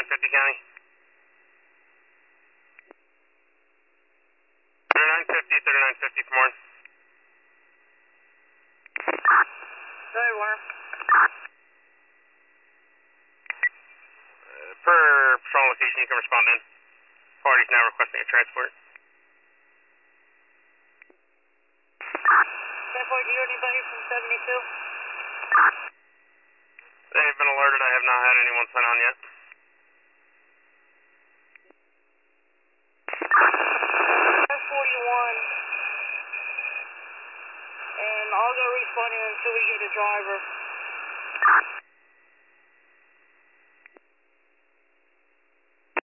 3950 County. 3950 for morning. Hey, Warren. Per patrol location, you can respond in. Party's now requesting a transport. 10-4, do you hear anybody from 72? They've been alerted. I have not had anyone sign on yet. 41. And I'll go responding until we get a driver.